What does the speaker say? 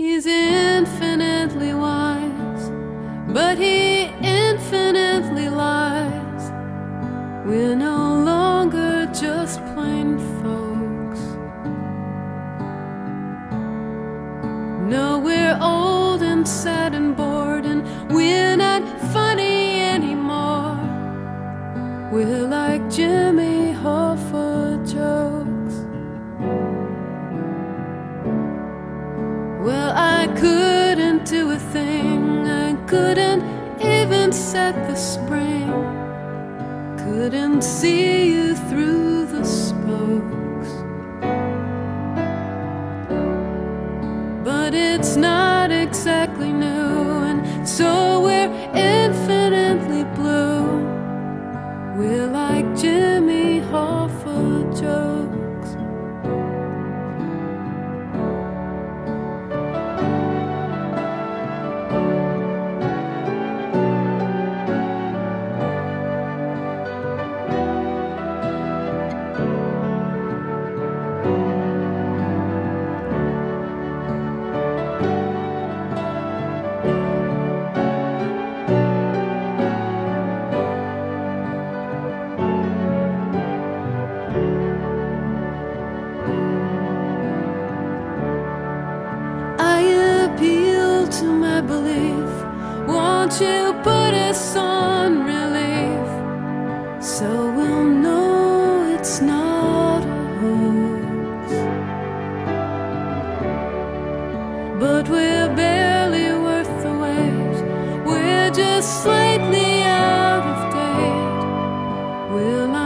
He's infinitely wise, but he infinitely lies. We're no longer just plain folks. No, we're old and sad and bored, and we're not funny anymore. We're like Jimmy Hoffa jokes. Well, I couldn't do a thing, I couldn't even set the spring, couldn't see you through the spokes. But it's not exactly new, and so we're infinitely blue. We're like Jimmy Hoffa jokes. To my belief, won't you put us on relief, so we'll know it's not a hoax. But we're barely worth the wait, we're just slightly out of date. We're